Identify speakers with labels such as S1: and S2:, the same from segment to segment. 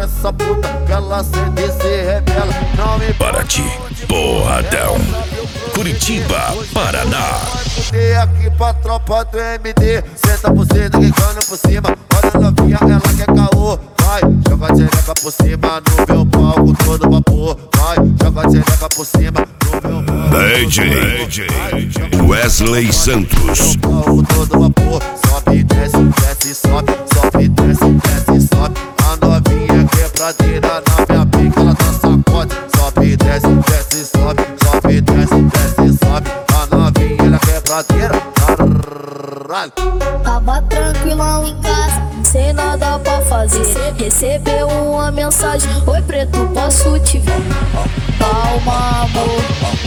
S1: pra essa puta que ela sente e se revela. Não me
S2: Paraty, porradão. Curitiba, Paraná.
S1: fudei aqui pra tropa do MD. Senta por cima, quicando por cima. Olha novinha, ela quer caô. Vai, joga a xereca por cima no meu palco, todo vapor. Vai, joga a xereca por cima no meu palco.
S2: DJ Wesley Santos.
S1: Palco, todo vapor. Sobe, desce, desce, sobe. Sobe, desce, desce, sobe. A novinha quebradeira na minha pica, ela tá sacode. Sobe, desce, desce, sobe. Sobe, desce, desce, sobe. A novinha, ela quebradeira. Caralho.
S3: Tava tranquilão em casa, sem nada pra fazer. Recebeu uma mensagem: oi preto, posso te ver? Calma amor,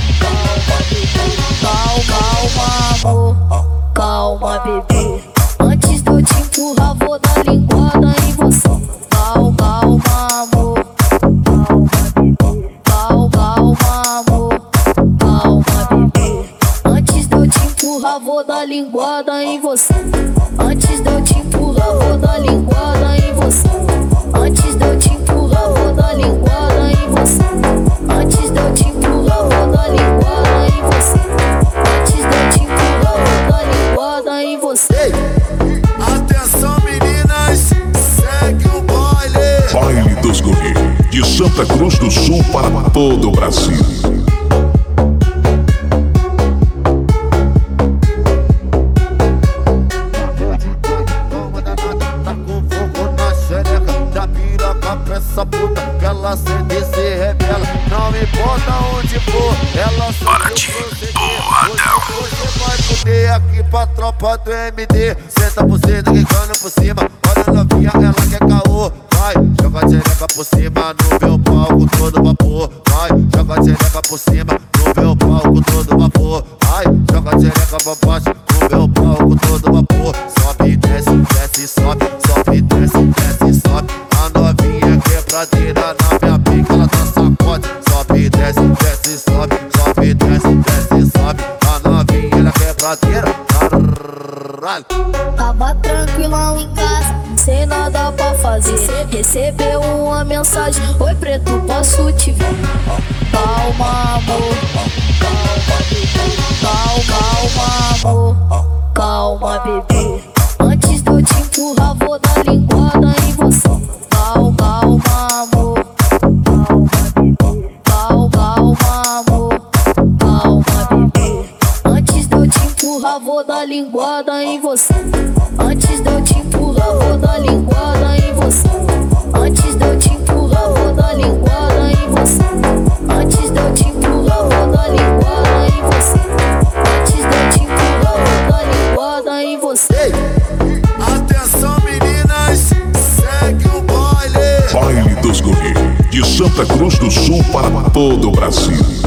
S3: calma amor, calma bebê. Antes de eu te empurrar vou dar linguada em você. Calma amor, calma amor, calma bebê. Antes de eu te empurrar vou dar linguada em você. Antes de eu te empurrar vou dar linguada em você. Antes de eu te empurrar vou dar linguada em você. Antes de eu te empurrar vou dar linguada em você. Antes de eu te empurrar vou dar linguada em você.
S1: Atenção meninas, segue o baile.
S2: Baile dos Guri, de Santa Cruz do Sul para todo o Brasil.
S1: Essa puta que ela sente e se revela. Não me importa onde for, ela
S2: Paraty, porradão.
S1: Você vai fuder aqui pra tropa do MD. Senta por cima, quicando por cima. Olha novinha, ela quer caô. Vai, joga a xereca por cima no meu palco, todo vapor. Vai, joga a xereca por cima no meu palco, todo vapor. Vai, joga a xereca pra baixo no meu palco, todo vapor. Sobe, desce, desce, sobe. Sobe, desce, desce, sobe. A novinha quebradeira na minha pica, ela tá sacode. Sobe, desce, desce, sobe. Sobe, desce, desce, sobe. A novinha, ela quebradeira. Caralho.
S3: Tava tranquilão em casa, sem nada pra fazer. Recebeu uma mensagem: oi preto, posso te ver? Calma amor, calma amor, calma bebê. Antes de eu te empurrar vou dar linguada em você. Calma amor, calma amor, calma bebê. Antes de eu te empurrar vou dar linguada em você. Antes de eu te empurrar vou dar linguada em você. Antes de eu te empurrar vou dar linguada em você. Antes de eu te empurrar vou dar linguada em você. Antes de eu te empurrar vou dar linguada em você.
S1: Atenção meninas, segue o baile.
S2: Baile dos Guri, de Santa Cruz do Sul para todo o Brasil.